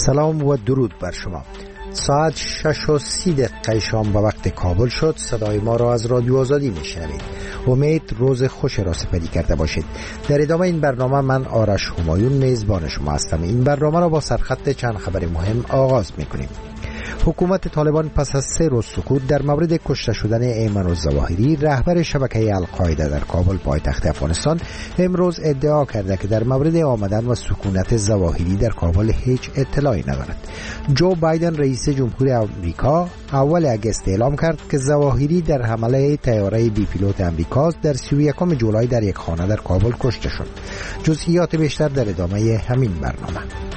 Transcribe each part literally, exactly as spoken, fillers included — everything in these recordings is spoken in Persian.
سلام و درود بر شما. ساعت شش و سی دقیقه شام به وقت کابل شد. صدای ما را از رادیو آزادی میشنوید. امید روز خوش را سپری کرده باشید. در ادامه این برنامه من آرش همایون میزبان شما هستم. این برنامه را با سرخط چند خبر مهم آغاز میکنیم. حکومت طالبان پس از سه روز سکوت در مورد کشته شدن ایمن الظواهری رهبر شبکه القاعده در کابل پایتخت افغانستان امروز ادعا کرده که در مورد آمدن و سکونت ظواهری در کابل هیچ اطلاعی ندارد. جو بایدن رئیس جمهور آمریکا اول اگست اعلام کرد که ظواهری در حمله طیاره بی پیلوت آمریکا در سی و یکم جولای در یک خانه در کابل کشته شد. جزئیات بیشتر در ادامه همین برنامه.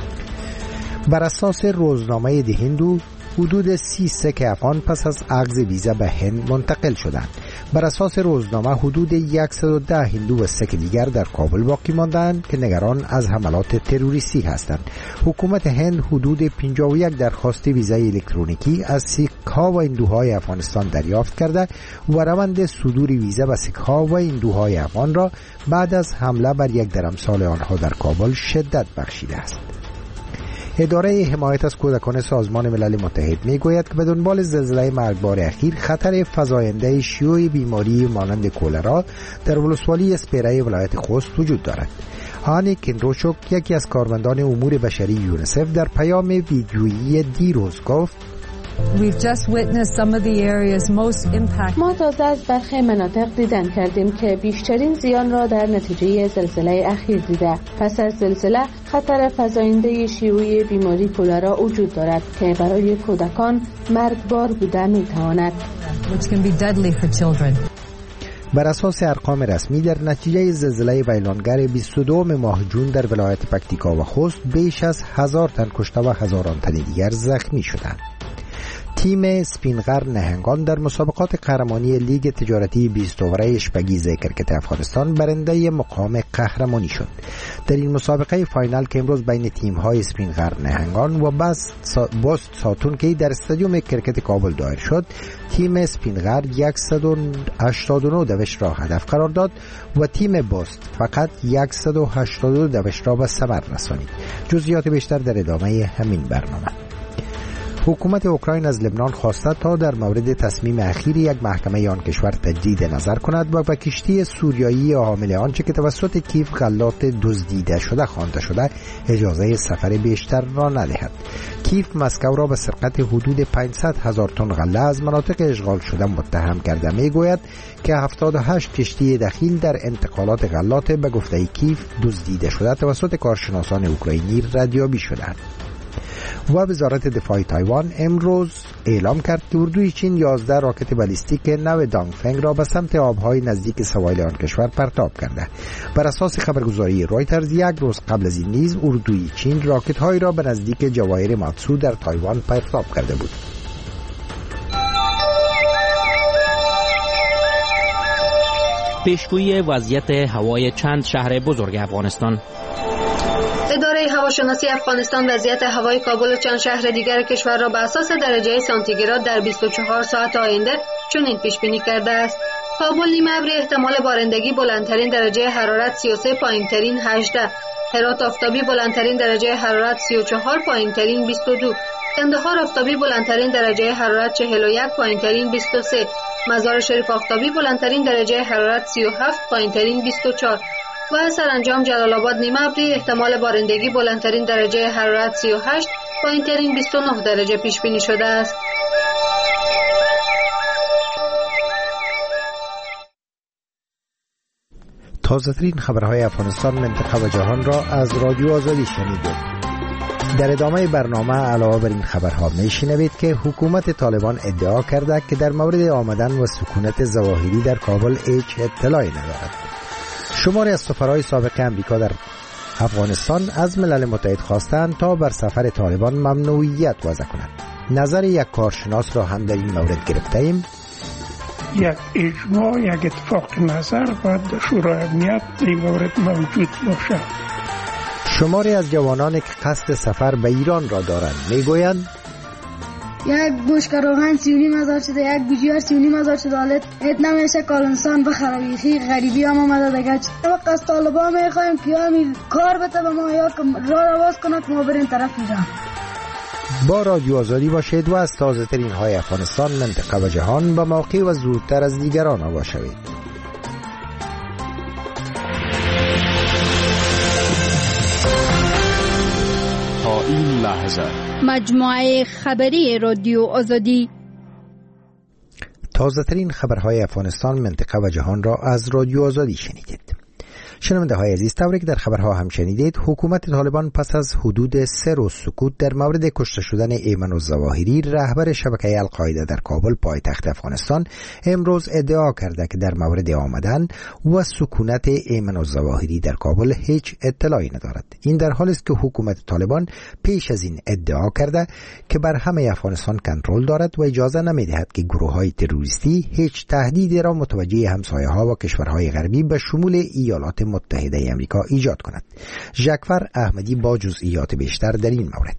بر اساس روزنامه دی هندو حدود سی سک افغان پس از عقد ویزا به هند منتقل شدند. بر اساس روزنامه حدود صد و ده هندو و سک دیگر در کابل باقی ماندند که نگران از حملات تروریستی هستند. حکومت هند حدود پنجاه و یک درخواست ویزای الکترونیکی از سیک‌ها و هندوهای افغانستان دریافت کرده و روند صدور ویزا به سیک‌ها و هندوهای افغان را بعد از حمله بر یک درمسال آنها در کابل شدت بخشیده است. اداره حمایت از کودکان سازمان ملل متحد میگوید که به دنبال زلزله مرگبار اخیر خطر فزاینده شیوع بیماری مانند کولرا در ولسوالی اسپیره ولایت خوست وجود دارد. هانی کندروچوک یکی از کارمندان امور بشری یونیسف در پیام ویدیویی دیروز گفت We've just witnessed some of the areas most impacted. ما تازه از برخی مناطق دیدن کردیم که بیشترین زیان را در نتیجه زلزله اخیر دیده. پس از زلزله خطر فزاینده شیوع بیماری کولرا وجود دارد که برای کودکان مرگبار بوده میتواند. Which can be deadly for children. بر اساس ارقام رسمی در نتیجه زلزله ویلانگر بیست و دو ماه جون در ولایت پکتیکا و خوست بیش از هزار تن کشته و هزاران تن دیگر زخمی شدند. تیم سپینغر نهنگان در مسابقات قهرمانی لیگ تجارتی بیست اووره اشپگیز کرکت افغانستان برنده مقام قهرمانی شد. در این مسابقه فاینال که امروز بین تیم‌های سپینغر نهنگان و باست ساتون که در استادیوم کرکت کابل دایر شد، تیم سپینغر صد و هشتاد و نه دوش را هدف قرار داد و تیم باست فقط صد و هشتاد و دو دوش را به ثمر رسانید. جزئیات بیشتر در ادامه همین برنامه. حکومت اوکراین از لبنان خواسته تا در مورد تصمیم اخیر یک محکمه آن کشور تجدید نظر کند و به کشتی سوریایی حامل آنچه که توسط کیف غلات دزدیده شده خوانده شده اجازه سفر بیشتر را ندهد. کیف مسکو را به سرقت حدود پانصد هزار تن غله از مناطق اشغال شده متهم کرده. میگوید که هفتاد و هشت کشتی دخیل در انتقالات غلات به گفته کیف دزدیده شده توسط کارشناسان اوکراینی ردیابی شدند. و وزارت دفاع تایوان امروز اعلام کرد که اردوی چین یازده راکت بالیستیک نو دانگفنگ را به سمت آبهای نزدیک سواحل آن کشور پرتاب کرده. بر اساس خبرگزاری رویترز یک روز قبل از این نیز اردوی چین راکت‌هایی را به نزدیک جواهر ماتسو در تایوان پرتاب کرده بود. پیشگویی وضعیت هوای چند شهر بزرگ افغانستان. اداره هواشناسی افغانستان وضعیت هوای کابل و چند شهر دیگر کشور را به اساس درجه سانتیگراد در بیست و چهار ساعت آینده چنین پیش بینی کرده است: کابل نیمه ابری احتمال بارندگی بلندترین درجه حرارت سی و سه پایینترین هجده، هرات آفتابی بلندترین درجه حرارت سی و چهار پایینترین بیست و دو، کندهار آفتابی بلندترین درجه حرارت چهل و یک پایینترین بیست و سه، مزار شریف آفتابی بلندترین درجه حرارت سی و هفت پایینترین بیست و چهار و سرانجام جلال آباد نیمه ابری احتمال بارندگی بلندترین درجه حرارت سی و هشت پایینترین بیست و نه درجه پیش بینی شده است. تازه‌ترین خبرهای افغانستان، منطقه و جهان را از رادیو آزادی شنیدید. در ادامه برنامه علاوه بر این خبرها میشنوید که حکومت طالبان ادعا کرده که در مورد آمدن و سکونت ظواهری در کابل هیچ اطلاعی ندارد. شماری از سفرهای سابق امریکا در افغانستان از ملل متحد خواستند تا بر سفر طالبان ممنوعیت وضع کنند. نظر یک کارشناس را هم در این مورد گرفته ایم. یک اجماع، یک اتفاق نظر باید در شورای امنیت در این مورد موجود باشد. شماری از جوانان که قصد سفر به ایران را دارند میگویند یک بشکه روغن سی و نیم هزار شده، یک گوجیار سی و نیم هزار شده. حالت ات نمیشه کال انسان بخره، بیخی غریبی هم آمده دیگه. وقت از طالبان میخوایم که همین کار بده به ما یا که راه رو باز کنه که ما بریم طرف ایران. با رادیو آزادی باشید و از تازه ترین های افغانستان، منطقه و جهان به موقع و زودتر از دیگران آگاه شوید. تا این لحظه مجموعه خبری رادیو آزادی تازه ترین خبرهای افغانستان، منطقه و جهان را از رادیو آزادی شنیدید. شنونده های عزیز، طوری که در خبرها هم شنیدید، حکومت طالبان پس از حدود سه روز سکوت در مورد کشته شدن ایمن الظواهری، رهبر شبکه القاعده در کابل پایتخت افغانستان، امروز ادعا کرده که در مورد آمدن و سکونت ایمن الظواهری در کابل هیچ اطلاعی ندارد. این در حالی است که حکومت طالبان پیش از این ادعا کرده که بر همه افغانستان کنترل دارد و اجازه نمی‌دهد که گروه‌های تروریستی هیچ تهدیدی را متوجه همسایه‌ها و کشورهای غربی به شمول ایالات متحده آمریکا ایجاد کند. ژکفر احمدی با جزئیات بیشتر در این مورد.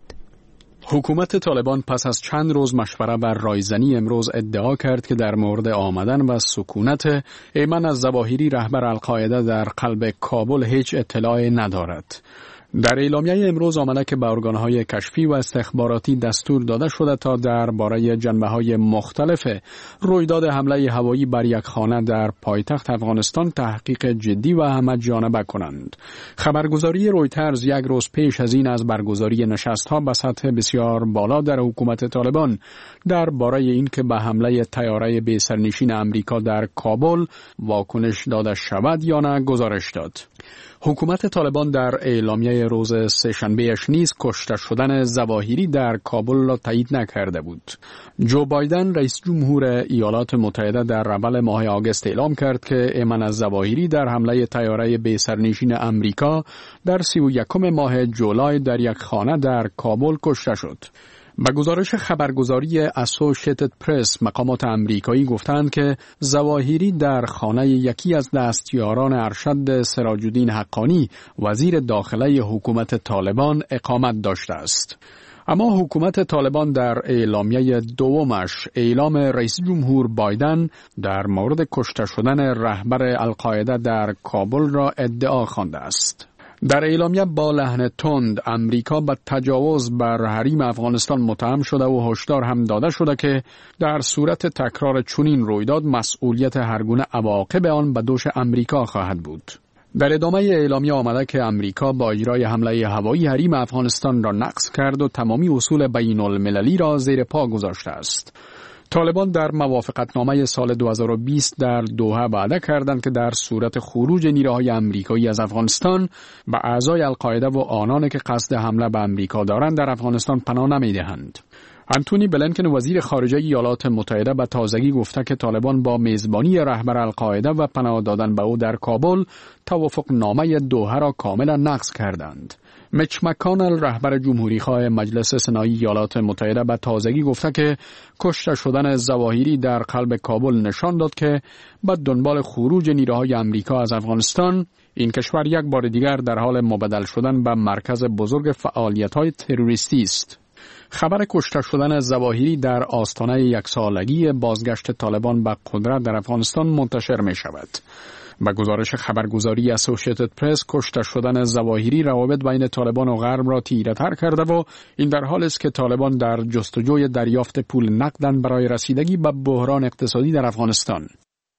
حکومت طالبان پس از چند روز مشوره بر رایزنی امروز ادعا کرد که در مورد آمدن و سکونت ایمن الظواهری، رهبر القاعده در قلب کابل، هیچ اطلاعی ندارد. در اعلامیه امروز آمده که به ارگان‌های کشفی و استخباراتی دستور داده شده تا درباره جنبه‌های مختلف رویداد حمله هوایی بر یک خانه در پایتخت افغانستان تحقیق جدی و همه‌جانبه کنند. خبرگزاری رویترز یک روز پیش از این از برگزاری نشست‌ها به سطح بسیار بالا در حکومت طالبان درباره اینکه به حمله طیاره بی سرنشین آمریکا در کابل واکنش داده شود یا نه گزارش داد. حکومت طالبان در اعلامیه روز سه‌شنبه‌اش نیز کشته شدن ظواهری در کابل را تایید نکرده بود. جو بایدن رئیس جمهور ایالات متحده در اول ماه آگوست اعلام کرد که ایمن الظواهری در حمله طیاره بی سرنشین آمریکا در سی و یکم ماه جولای در یک خانه در کابل کشته شد. به گزارش خبرگزاری اسوشیتد پرس، مقامات آمریکایی گفتند که ظواهری در خانه یکی از دستیاران ارشد سراج الدین حقانی، وزیر داخله حکومت طالبان، اقامت داشته است. اما حکومت طالبان در اعلامیه دومش اعلام رئیس جمهور بایدن در مورد کشته شدن رهبر القاعده در کابل را ادعا خوانده است. در اعلامیه با لحن تند امریکا به تجاوز بر حریم افغانستان متهم شده و هشدار هم داده شده که در صورت تکرار چنین رویداد مسئولیت هرگونه عواقب آن به دوش امریکا خواهد بود. در ادامه اعلامیه آمده که امریکا با اجرای حمله هوایی حریم افغانستان را نقض کرد و تمامی اصول بین المللی را زیر پا گذاشته است. طالبان در موافقتنامه سال دو هزار و بیست در دوحه وعده کردند که در صورت خروج نیروهای آمریکایی از افغانستان به اعضای القاعده و آنان که قصد حمله به امریکا دارند در افغانستان پناه نمی‌دهند. انتونی بلینکن وزیر خارجه ایالات متحده به تازگی گفته که طالبان با میزبانی رهبر القاعده و پناه دادن به او در کابل توافقنامه دوحه را کاملا نقض کردند. میچ مکانل، رهبر جمهوری‌خواه مجلس سنایی ایالات متحده، به تازگی گفته که کشته شدن ظواهری در قلب کابل نشان داد که به دنبال خروج نیروهای آمریکا از افغانستان، این کشور یک بار دیگر در حال مبدل شدن به مرکز بزرگ فعالیت‌های تروریستی است. خبر کشته شدن ظواهری در آستانه یک سالگی بازگشت طالبان به قدرت در افغانستان منتشر می شود. به گزارش خبرگزاری اسوشیتد پرس، کشته شدن ظواهری روابط بین طالبان و غرب را تیره‌تر کرده و این در حالی است که طالبان در جستجوی دریافت پول نقدن برای رسیدگی به بحران اقتصادی در افغانستان.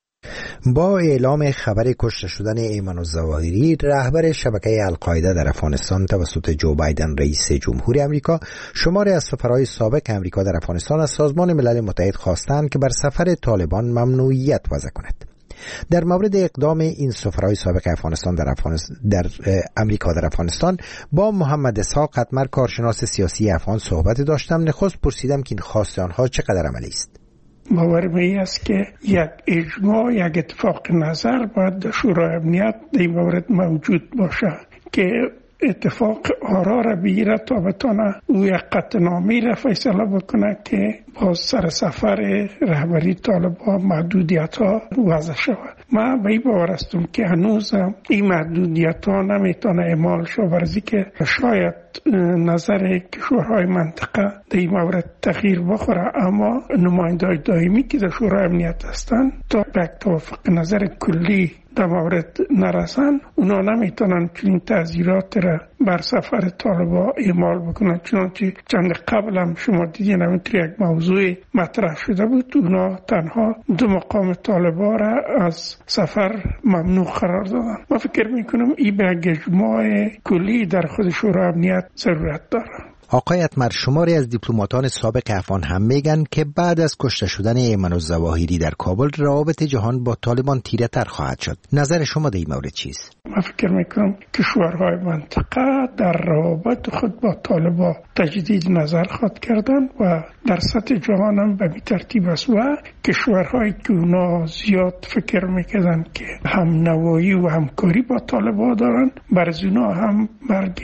با اعلام خبر کشته شدن ایمن الظواهری، رهبر شبکه القاعده در افغانستان توسط جو بایدن رئیس جمهور آمریکا، شماری از سفرهای سابق آمریکا در افغانستان از سازمان ملل متحد خواستند که بر سفر طالبان ممنوعیت وضع کند. در مورد اقدام این سفرهای سابق افغانستان در, افغانستان در امریکا در افغانستان با محمد اسحاق قطمر، کارشناس سیاسی افغان، صحبت داشتم. نخست پرسیدم که این خواست آنها چقدر عملی است. باور می است که یک اجماع، یک اتفاق نظر باید در شورای امنیت در این مورد موجود باشد که اتفاق آرا را بگیره تا بتانه او یک قطعنامه را فیصله بکنه که با سر سفر رهبری طالبان محدودیت ها وضع شود. من به این باور هستم که هنوز این محدودیت ها نمیتونه اعمال شود، ورزی که شاید نظر کشورهای منطقه در این مورد تغییر بخوره، اما نماینده‌های دائمی که در شورای امنیت هستند تا به توافق نظر کلی در مورد نرسن، اونا نمیتونن چنین تعزیرات را بر سفر طالبا اعمال بکنن. چنانچه چند قبل هم شما دیدین همینطور یک موضوع مطرح شده بود، اونا تنها دو مقام طالبا را از سفر ممنوع قرار دادن. ما فکر میکنم این به اجماع کلی در خود شورای امنیت ضرورت داره. آقای اتمر، شماری از دیپلماتان سابق افغان هم میگن که بعد از کشته شدن ایمن الظواهری در کابل روابط جهان با طالبان تیره تر خواهد شد. نظر شما در این مورد چیست؟ من فکر میکنم کشورهای منطقه در روابط خود با طالبان تجدید نظر خواهد کردن و در سطح جهان هم به ترتیب است و کشورهایی که اونا زیاد فکر میکردن که هم نوایی و همکاری با طالبان دارن، برای اونا هم مرگ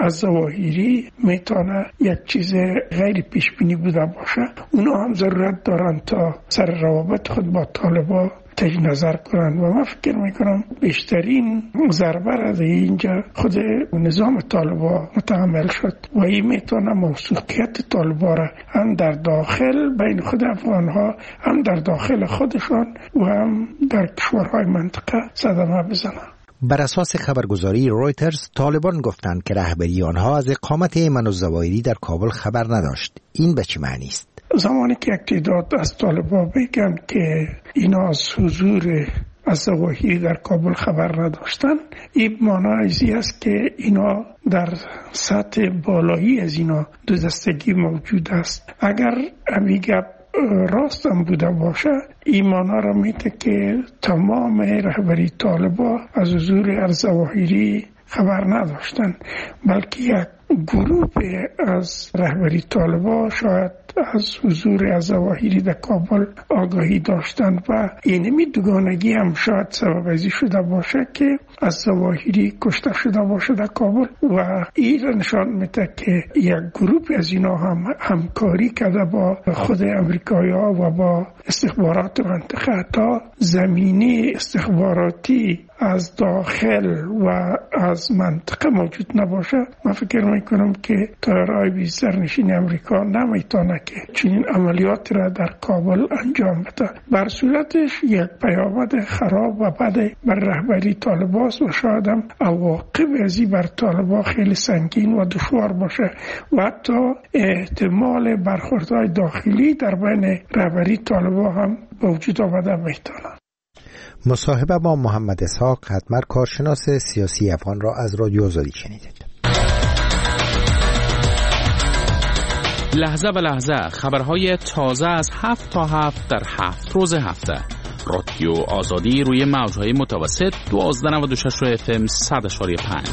الظواهری میتونه یک چیز غیر پیش بینی بوده باشه. اونا هم ضرورت دارن تا سر روابط خود با طالبان تجدید نظر کنند و من فکر میکنم بیشترین ضربه را در اینجا خود نظام طالبان متحمل شد و این میتونه موثوقیت طالبان را هم در داخل بین خود افغانها، هم در داخل خودشان و هم در کشورهای منطقه صدمه بزنه. بر اساس خبرگزاری رویترز، طالبان گفتند که رهبری آنها از اقامت ایمن الظواهری در کابل خبر نداشت. این به چه معنی است؟ زمانی که یک تعداد از طالبان بگن که اینا از حضور الظواهری در کابل خبر نداشتن، این معنی ازی است که اینا در سطح بالایی از اینا دو دستگی موجود است. اگر همین گپ راست هم بوده باشه، ایمانا را میده که تمام رهبری طالبان از حضور الظواهری خبر نداشتن، بلکه یک گروه از رهبری طالبان شاید از حضور الظواهری در کابل آگاهی داشتند و اینمی دوگانگی هم شاید سبب ازی شده باشه که الظواهری کشته شده باشه در کابل و این نشان میده که یک گروه از اینا هم همکاری کرده با خود امریکایی ها و با استخبارات منطقه تا زمینه استخباراتی از داخل و از منطقه موجود نباشه. من فکر میکنم که تایرهای بی سرنشین امریکا نمیتونه که چنین عملیات را در کابل انجام بده. بر صورتش یک پیامد خراب و بد بر رهبری طالبان و شاید هم عواقب ازی بر طالبان خیلی سنگین و دشوار باشه و حتی احتمال برخوردهای داخلی در بین رهبری طالبان هم به وجود آمده میتونه. مصاحبه با محمد اسحاق اتمر، کارشناس سیاسی افغان، را از رادیو آزادی شنیدید. لحظه به لحظه خبرهای تازه از هفت تا هفت در هفت روز هفته. رادیو آزادی روی موجهای متوسط دوازده نود و شش اف ام صد اشاری پنج.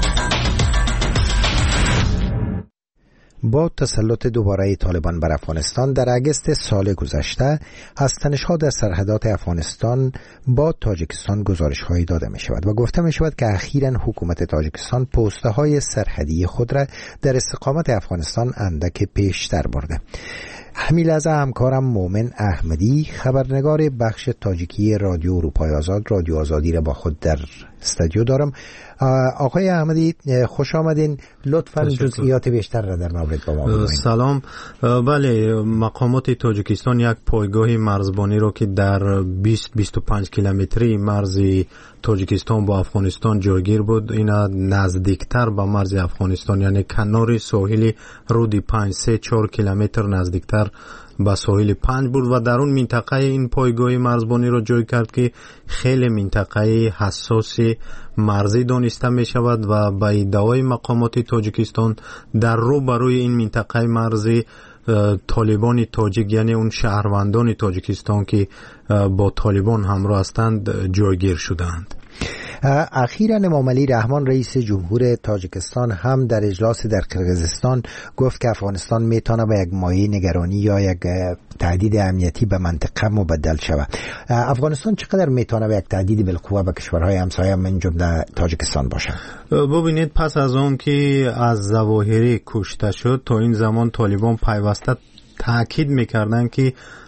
با تسلط دوباره طالبان بر افغانستان در اگست سال گذشته، از تنش‌ها در سرحدات افغانستان با تاجیکستان گزارش‌هایی داده می‌شود و گفته می‌شود که اخیراً حکومت تاجیکستان پست‌های سرحدی خود را در استقامت افغانستان اندک پیشتر برده. همین لحظه همکارم مومن احمدی، خبرنگار بخش تاجیکی رادیو اروپای آزاد، رادیو آزادی را با خود در استودیو دارم. آقای احمدی خوش آمدین. لطفاً جزئیات بیشتر را در مورد با ما بگویید. سلام. بله، مقامات تاجیکستان یک پایگاه مرزبانی رو که در بیست تا بیست و پنج کیلومتری مرز تاجیکستان با افغانستان جایگیر بود، اینا نزدیکتر به مرز افغانستان، یعنی کنار ساحل رود پنج سه چهار کیلومتر نزدیکتر به ساحل پنج بود و در اون منطقه این پایگاه مرزبانی رو جای کرد که خیلی منطقه حساس مرزی دانسته می شود و به ادعای مقامات تاجیکستان در رو برای این منطقه مرزی طالبان تاجیک، یعنی اون شهروندان تاجیکستان که با طالبان همراه هستند، جایگیر شدند. اخیراً امام علی رحمان رئیس جمهور تاجیکستان هم در اجلاس در قرقیزستان گفت که افغانستان میتونه به یک مایه نگرانی یا یک تهدید امنیتی به منطقه مبدل شود. افغانستان چقدر میتونه به یک تهدید بالقوه به کشورهای همسایه من جمله تاجیکستان باشه؟ ببینید، پس از اون که از ظواهری کشته شد تا این زمان طالبان پیوسته تاکید میکردن که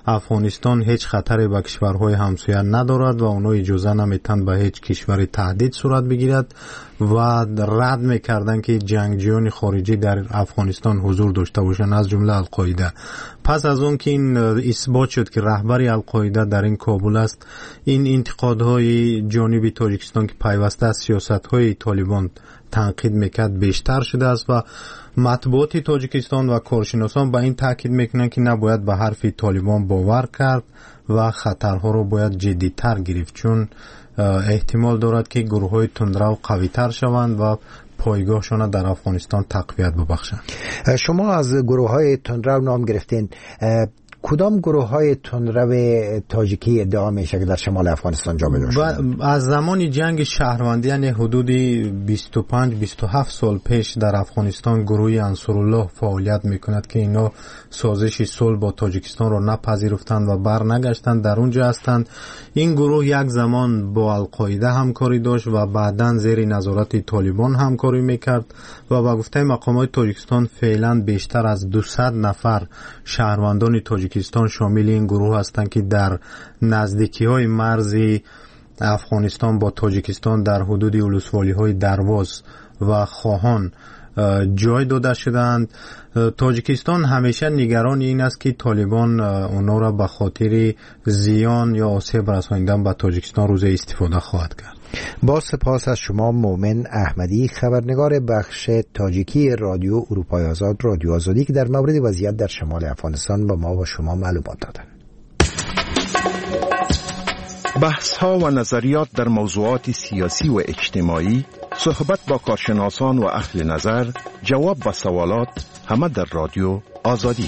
افغانستان هیچ خطری به کشورهای همسایه ندارد و اونها اجازه نمیتن به هیچ کشوری تهدید صورت بگیرد و رد میکردن که جنگجویان خارجی در افغانستان حضور داشته باشند، از جمله القاعده. پس از اون که این اثبات شد که رهبر القاعده در این کابل است، این انتقادهای جانب تاجیکستان که پیوسته از سیاست‌های طالبان تنقید میکرد بیشتر شده است و مطبوعات تاجیکستان و کارشناسان به این تاکید میکنند که نباید به حرف طالبان باور کرد و خطرها رو باید جدی‌تر گرفت، چون احتمال دارد که گروه‌های تندرو قوی‌تر شوند و پایگاهشان در افغانستان تقویت ببخشند. شما از گروه‌های تندرو نام گرفتین، کدام گروه های تندرو تاجیکی ادعا میشه که در شمال افغانستان جابجا شدند؟ از زمان جنگ شهروندی، یعنی حدود بیست و پنج بیست و هفت سال پیش در افغانستان گروه انصارالله فعالیت میکند که اینا سازش صلح با تاجیکستان را نپذیرفتند و بر نگشتند، در اونجا هستند. این گروه یک زمان با القاعده همکاری داشت و بعداً زیر نظارت طالبان همکاری میکرد و با گفته مقامات تاجیکستان فعلا بیشتر از دویست نفر شهروندان تاجیک تاجیکستان شامل این گروه هستند که در نزدیکی های مرز افغانستان با تاجیکستان در حدود ولسوالی های درواز و خواهان جای داده شدند. تاجیکستان همیشه نگران این است که طالبان اونا را به خاطر زیان یا آسیب رساندن به تاجیکستان روز استفاده خواهد کرد. با سپاس از شما مومن احمدی، خبرنگار بخش تاجیکی رادیو اروپای آزاد، رادیو آزادی، که در مورد وضعیت در شمال افغانستان با ما و شما معلومات دادند. بحث ها و نظریات در موضوعات سیاسی و اجتماعی، صحبت با کارشناسان و اهل نظر، جواب به سوالات، همه در رادیو آزادی.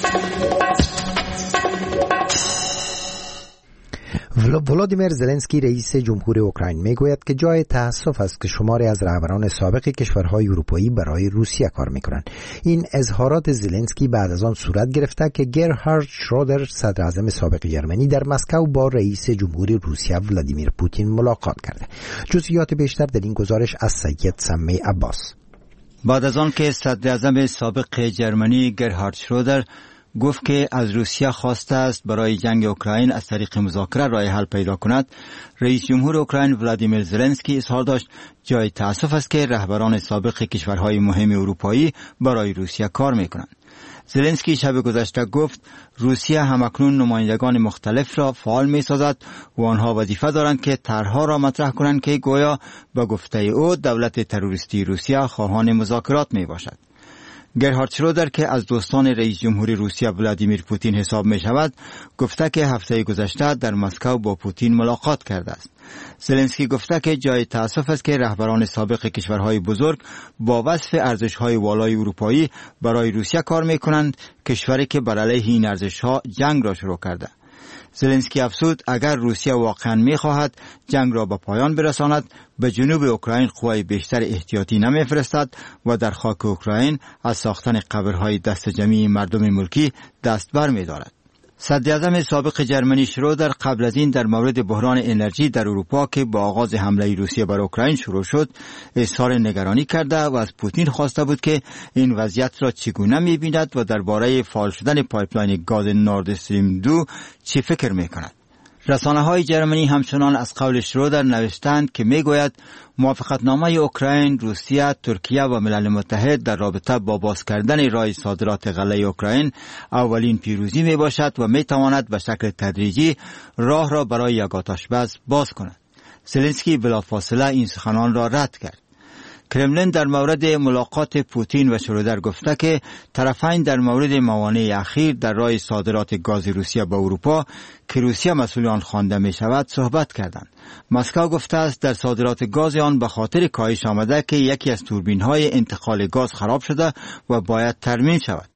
ولادیمیر زلنسکی رئیس جمهور اوکراین میگوید که جای تأسف است که شماری از رهبران سابق کشورهای اروپایی برای روسیه کار میکنند. این اظهارات زلنسکی بعد از آن صورت گرفته که گرهارد شرودر، صدر اعظم سابق جرمنی، در مسکو با رئیس جمهور روسیه ولادیمیر پوتین ملاقات کرده. جزئیات بیشتر در این گزارش از سید سمی عباس. بعد از آن که صدر اعظم سابق جرمنی گرهارد شرودر گفت که از روسیه خواسته است برای جنگ اوکراین از طریق مذاکره راه حل پیدا کند، رئیس جمهور اوکراین ولادیمیر زلنسکی اظهار داشت جای تأسف است که رهبران سابق کشورهای مهم اروپایی برای روسیه کار میکنند. زلنسکی شب گذشته گفت روسیه همکنون نمایندگان مختلف را فعال می سازد و آنها وظیفه دارند که طرحها را مطرح کنند که گویا به گفته او دولت تروریستی روسیه خواهان مذاکرات می باشد. گرهارد شرودر که از دوستان رئیس جمهور روسیه ولادیمیر پوتین حساب می شود، گفته که هفته گذشته در مسکو با پوتین ملاقات کرده است. زلنسکی گفته که جای تأسف است که رهبران سابق کشورهای بزرگ با وصف ارزش‌های والای اروپایی برای روسیه کار می کنند، کشوری که بر علیه این ارزش‌ها جنگ را شروع کرده. زلنسکی افزود اگر روسیه واقعا می‌خواهد جنگ را به پایان برساند، به جنوب اوکراین قوای بیشتر احتیاطی نمی‌فرستد و در خاک اوکراین از ساختن قبرهای دست جمعی مردم ملکی دست بر می‌دارد. صدر اعظم سابق جرمنی شرودر قبل از این در مورد بحران انرژی در اروپا که با آغاز حمله روسیه بر اوکراین شروع شد اظهار نگرانی کرده و از پوتین خواسته بود که این وضعیت را چگونه می‌بیند و درباره فعال شدن پایپلاین گاز نورد استریم دو چه فکر می‌کند. رسانه‌های جرمنی همچنان از قول شرودر نوشتند که میگوید موافقتنامه اوکراین، روسیه، ترکیه و ملل متحد در رابطه با باز کردن راه صادرات غله اوکراین اولین پیروزی می باشد و می تواند به شکل تدریجی راه را برای یک آتش‌بس باز کند. زلنسکی بلافاصله این سخنان را رد کرد. کرملین در مورد ملاقات پوتین و شرودر گفته که طرفین در مورد موانع اخیر در راه صادرات گاز روسیه به اروپا که روسیه مسئول آن خوانده می شود صحبت کردند. مسکو گفته است در صادرات گاز آن به خاطر کاهش آمده که یکی از توربین های انتقال گاز خراب شده و باید ترمیم شود.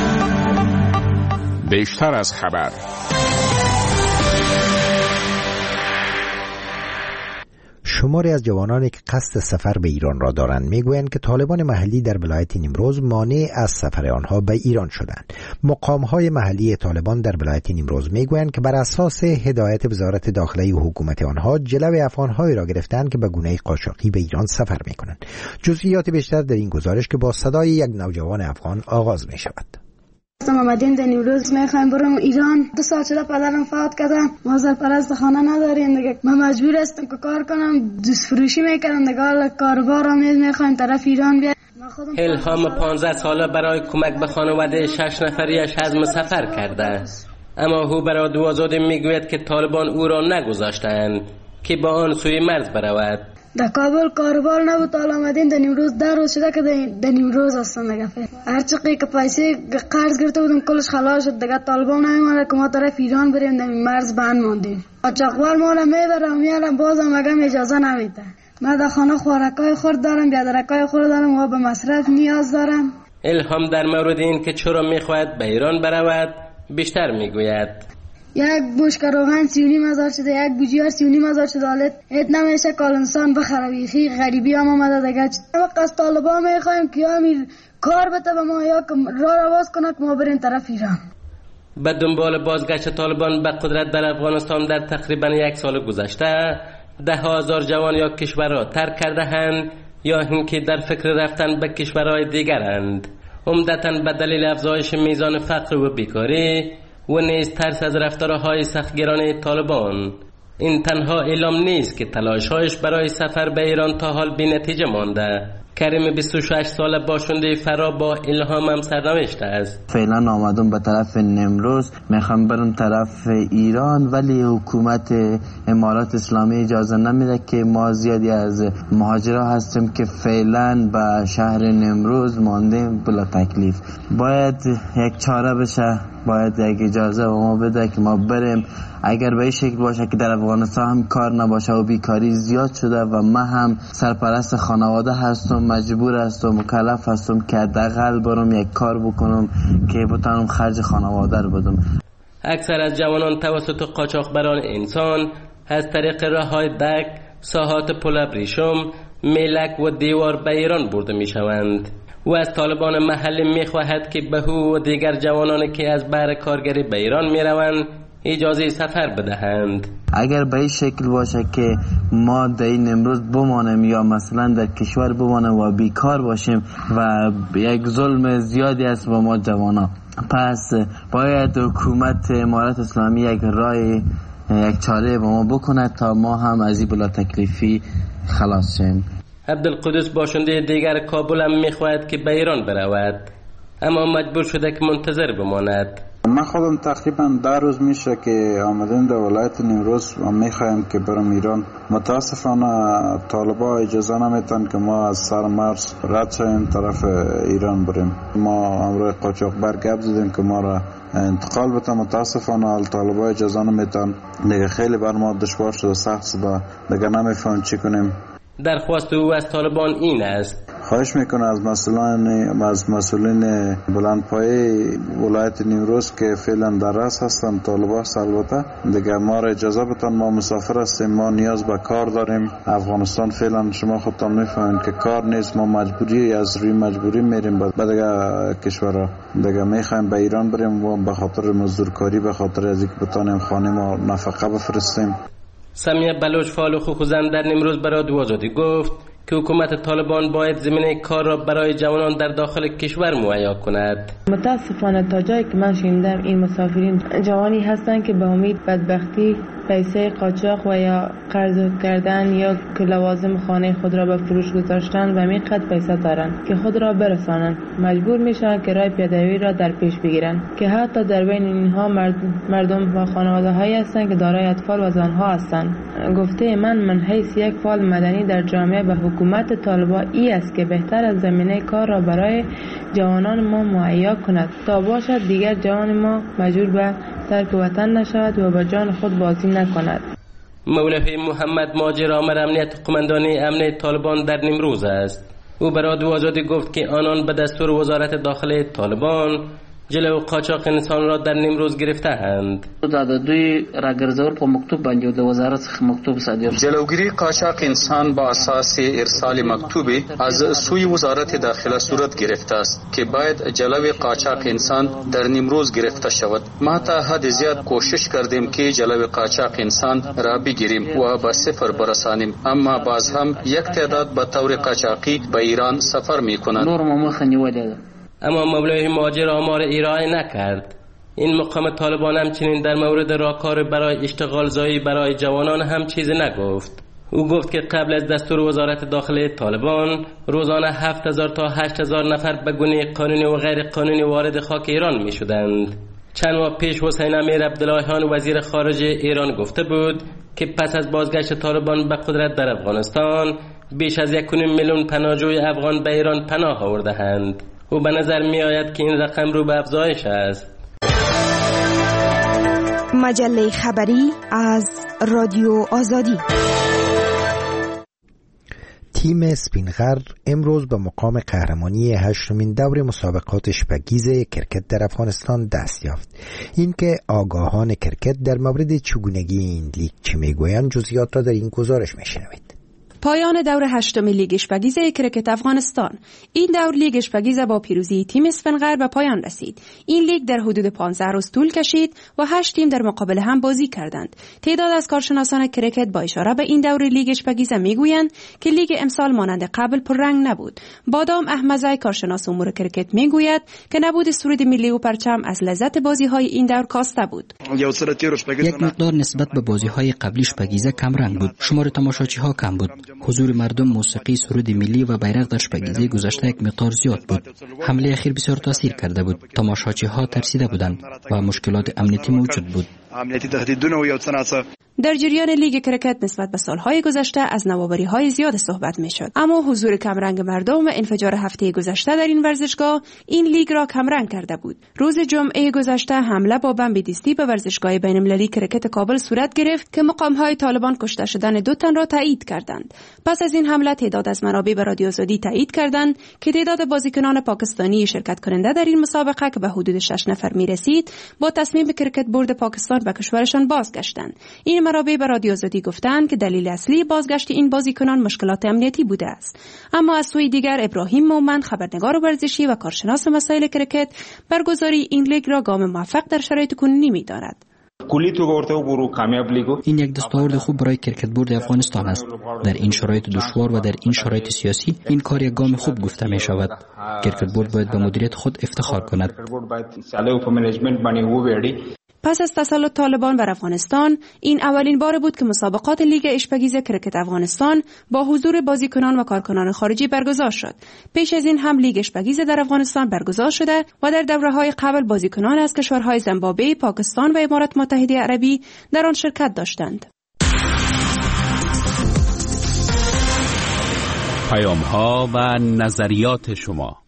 بیشتر از خبر. شماری از جوانانی که قصد سفر به ایران را دارند میگویند که طالبان محلی در ولایت نیمروز مانع از سفر آنها به ایران شدند. مقام‌های محلی طالبان در ولایت نیمروز میگویند که بر اساس هدایت وزارت داخله و حکومت آنها جلوی افغان‌هایی را گرفتند که به گونه قاچاقی به ایران سفر میکنند. جزئیات بیشتر در این گزارش که با صدای یک نوجوان افغان آغاز می شود. ما آمدیم در نیمروز میخوایم برم ایران. دو سال شده پدرم فوت کرده، ما سرپرست خانه نداریم دیگه. من مجبور هستم که کار کنم، دوست فروشی میکنم دیگه. کاروبار میخوایم طرف ایران بیایم. الهام پانزده ساله برای کمک به خانواده شش نفریش عزم سفر کرده، اما او برای رادیو آزادی میگوید که طالبان او را نگذاشتند که با آن سوی مرز برود. در کابل کاروبار نبود، تا آمدیم در نیمروز در روز شده که در نیمروز هستم دیگه. هر چقدر که پیسه قرض گرفته بودم کلش خلاص شد دیگه. طالبان نمی‌آمد که ما طرف ایران بریم، در مرز بند ماندیم. قاچاقبر ما را میبرم میارم، بازم مگم اجازه نمیده. من در خانه خوراکای خورد دارم، بیادرکای خورد دارم و به مصرف نیاز دارم. الهام در مورد این که چرا میخواهد به ایران برود بیشتر میگوید. یک بشکه روغن سی و نیم هزار شده، یک بوجیار سی و نیم هزار شده. حالت ات نمیشه کال انسان بخره. بیخی غریبی هم آمده دیگه. وقت از طالبان میخوایم که یا امیر کار بده به ما یا راه را باز کنه که ما بریم طرف ایران. به دنبال بازگشت طالبان به قدرت در افغانستان در تقریبا یک سال گذشته، ده هزار جوان یا کشور را ترک کرده اند یا اینکه در فکر رفتن به کشورهای دیگرند، عمدتاً به دلیل افزایش میزان فقر و بیکاری و نیز ترس از رفتارهای سختگیرانه طالبان. این تنها اعلام نیست که تلاش‌هایش برای سفر به ایران تا حال بی‌نتیجه مانده. کریم بیست و شش ساله باشنده فرا با الهام هم سرنوشت است. فعلا آمدم به طرف نیمروز، میخوام برم طرف ایران، ولی حکومت امارات اسلامی اجازه نمیده که ما زیادی از مهاجرا هستیم که فعلا به شهر نیمروز ماندیم بلا تکلیف. باید یک چاره بشه، باید یک اجازه به ما بده که ما بریم. اگر به این شکل باشه که در افغانستان هم کار نباشه و بیکاری زیاد شده و من هم سرپرست خانواده هستم، مجبور هستم مکلف هستم که حداقل برم یک کار بکنم که بتونم خرج خانواده رو بدم. اکثر از جوانان توسط قاچاقبران انسان از طریق راههای دک، ساحات پل ابریشم، میلک و دیوار به ایران برده می شوند. و از طالبان محلی می خواهد که به او و دیگر جوانانی که از بهر کارگری به ایران می روند اجازه سفر بدهند. اگر به این شکل باشه که ما در این امروز بمانیم یا مثلا در کشور بمانیم و بیکار باشیم و یک ظلم زیادی است با ما جوانا، پس باید حکومت امارات اسلامی یک راه یک چاره با ما بکنه تا ما هم از این بلا تکلیفی خلاص شیم. عبدالقدس باشنده دیگر کابل هم میخواهد که به ایران برود، اما مجبور شده که منتظر بماند. من خودم تقریبا ده روز میشه که آمدیم در ولایت نیمروز و میخوایم که برم ایران. متاسفانه طالبا اجازه نمیتن که ما از سر مرز رد شویم طرف ایران بریم. ما امروز قاچاقبر گپ زدیم که ما را انتقال بده، متاسفانه طالبا اجازه نمیتن. دیگه خیلی بر ما دشوار شده، سخت شده، دیگه نمیفهم چی کنیم. درخواست او از طالبان این است: خواهش میکنه از مسئولان از مسئولین بلندپایه ولایت نیمروز که فعلا در رأس هستن، طالبان البته، دیگه ما را اجازه بدن. ما مسافر هستیم، ما نیاز به کار داریم. افغانستان فعلا شما خودتان میفهمید که کار نیست، ما مجبوری از روی مجبوری میریم به دیگه کشورها. دیگه میخوایم به ایران بریم و به خاطر مزدورکاری، به خاطر از اینکه بتانیم خانه ما نفقه بفرستیم. سمیه بلوچ فعال حقوق زن در نیمروز برای رادیو آزادی گفت که حکومت طالبان باید زمینه کار را برای جوانان در داخل کشور مهیا کند. متاسفانه تا جایی که من شنیدم این مسافرین جوانی هستند که به امید بدبختی پیسه قاچاق و یا قرض کردن یا که لوازم خانه خود را به فروش گذاشتن و همین قد پیسه دارند که خود را برسانند. مجبور میشن که راه پیاده‌روی را در پیش بگیرند که حتی در بین اینها مردم و خانواده هایی هستند که دارای اطفال و زنها هستند. گفته من من حیث یک فعال مدنی در جامعه به حکومت طالبان ای است که بهتر از زمینه کار را برای جوانان ما مهیا کند تا باشد دیگر جوان ما مجبور به ترک وطن نشود و به جان خود بازی نکند. مولوی محمد ماجر آمر امنیت قماندانی امنیت طالبان در نیمروز است. او به رادیو آزادی گفت که آنان به دستور وزارت داخله طالبان جلو قاچاق انسان را در نیمروز گرفته‌اند. دا دوی راګرځول په مکتوب باندې د وزارت څخه مکتوب صادر شو. جلوگیری قاچاق انسان با اساس ارسال مکتوبی از سوی وزارت داخله صورت گرفته است که باید جلوی قاچاق انسان در نیمروز گرفته شود. ما تا حد زیاد کوشش کردیم که جلوی قاچاق انسان را بگیریم و به صفر برسانیم، اما باز هم یک تعداد به طور قاچاقی به ایران سفر می‌کنند. نور مخ نیولې. اما مولای مهاجر آمار ارائه نکرد. این مقام طالبان همچنین در مورد راهکار برای اشتغال زایی برای جوانان هم چیزی نگفت. او گفت که قبل از دستور وزارت داخلی طالبان روزانه هفت هزار تا هشت هزار نفر به گونه قانونی و غیر قانونی وارد خاک ایران می شدند. چند ماه پیش حسین امیر عبداللهیان وزیر خارجه ایران گفته بود که پس از بازگشت طالبان به قدرت در افغانستان بیش از یک و نیم میلیون پناهجوی افغان به ایران پناه آورده‌اند. او به نظر می آید که این رقم رو به افزایش است. مجله خبری از رادیو آزادی. تیم اسپینغر امروز به مقام قهرمانی هشتمین دور مسابقات شپگیز کرکت در افغانستان دست یافت. این که آگاهان کرکت در مورد چگونگی این لیگ چه میگویند جزئیات را در این گزارش میشنوید. پایان دور هشتم لیگ اشپگیز کرکت افغانستان. این دور لیگ اشپگیز با پیروزی تیم اسفنغر به پایان رسید. این لیگ در حدود پانزده روز طول کشید و هشت تیم در مقابل هم بازی کردند. تعداد از کارشناسان کرکت با اشاره به این دور لیگ اشپگیز میگویند که لیگ امسال مانند قبل پررنگ نبود. بادام احمدزی کارشناس امور کرکت میگوید که نبود سرود ملی و پرچم از لذت بازی‌های این دور کاسته بود. یک مقدار نسبت به بازی‌های قبلی اشپگیز کم رنگ بود. شمار تماشاچی‌ها کم بود. حضور مردم، موسیقی، سرود ملی و بیرق در شپگیزه گذشته یک مقدار زیاد بود. حمله اخیر بسیار تاثیر کرده بود. تماشاچی‌ها ترسیده بودند و مشکلات امنیتی موجود بود. در جریان لیگ کرکت نسبت به سالهای گذشته از نوآوری‌های زیاد صحبت می‌شد، اما حضور کمرنگ مردم و انفجار هفته گذشته در این ورزشگاه این لیگ را کمرنگ کرده بود. روز جمعه گذشته حمله با بمب دیستی به ورزشگاه بین‌المللی کرکت کابل صورت گرفت که مقام‌های طالبان کشته شدن دو تن را تایید کردند. پس از این حمله تعداد از منابع به رادیو آزادی تایید کردند که تعداد بازیکنان پاکستانی شرکت کننده در این مسابقه که به حدود شش نفر می‌رسید با تصمیم کرکت بورد پاکستان به کشورشان بازگشتند. این منابع به رادیو آزادی گفتند که دلیل اصلی بازگشت این بازیکنان مشکلات امنیتی بوده است. اما از سوی دیگر ابراهیم مومند خبرنگار ورزشی و کارشناس مسائل کرکت برگزاری این لیگ را گام موفق در شرایط کنونی می‌داند. این یک دستاورد خوب برای کرکت بورد افغانستان است. در این شرایط دشوار و در این شرایط سیاسی این کار یک گام خوب گفته می شود. کرکت بورد باید به مدیریت خود افتخار کند. پس از تسلط طالبان بر افغانستان، این اولین بار بود که مسابقات لیگ اشپگیز کرکت افغانستان با حضور بازیکنان و کارکنان خارجی برگزار شد. پیش از این هم لیگ اشپگیز در افغانستان برگزار شده و در دوره‌های قبل بازیکنان از کشورهای زیمبابوه، پاکستان و امارات متحده عربی در آن شرکت داشتند. پیام‌ها و نظریات شما.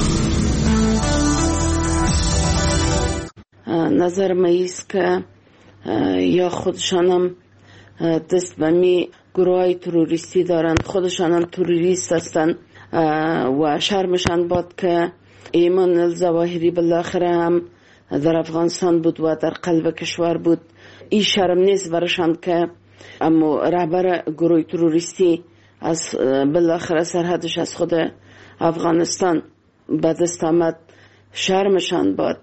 نظر مایست که یا خودشانم دست به می گروهای تروریستی دارند، خودشانم تروریست هستند و شرمشان باد که ایمان الظواهری بالاخره هم در افغانستان بود و در قلب کشور بود. این شرم نیست برشان که اما رهبر گروه تروریستی از بالاخره سرحدش از خود افغانستان به دست آمد. شرمشان باد.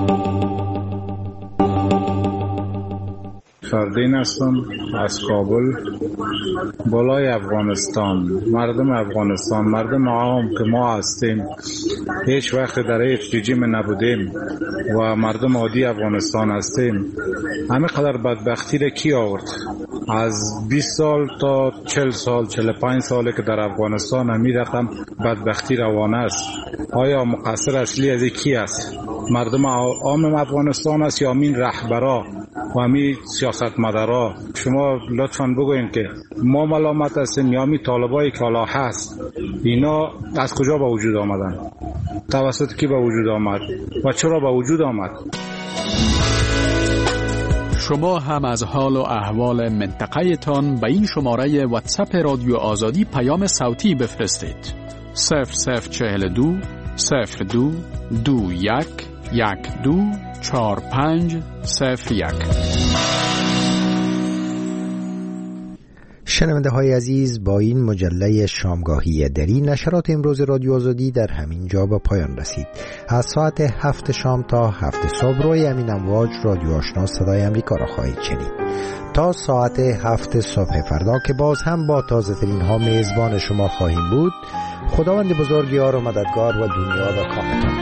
فردین هستم از کابل. بالای افغانستان، مردم افغانستان، مردم عام که ما هستیم، هیچ وقت در هیچ رژیم نبودیم و مردم عادی افغانستان هستیم. همه قدر بدبختی را کی آورد؟ از بیست سال تا چهل سال، چهل و پنج ساله که در افغانستان همین رقم بدبختی روانه است. آیا مقصر اصلی از کی است؟ مردم عام افغانستان است یا همین رهبرا و همین سیاستمدارا؟ شما لطفاً بگوین که ما ملامت هستیم یا همین طالبایی که حالا هست، اینا از کجا به وجود آمدن؟ توسط کی به وجود آمد و چرا به وجود آمد؟ شما هم از حال و احوال منطقه تان به این شماره واتساپ رادیو آزادی پیام صوتی بفرستید. صفر صفر چهل دو صفر دو دو یک یک دو چهار پنج صفر یک. شنونده های عزیز، با این مجله شامگاهی دری نشرات امروز رادیو آزادی در همین جا به پایان رسید. از ساعت هفت شام تا هفت صبح روی همین امواج رادیو آشنا صدای امریکا را خواهید شنید. تا ساعت هفت صبح فردا که باز هم با تازه ترین ها میزبان شما خواهیم بود. خداوند بزرگ یار و مددگار و دنیا و کامتان.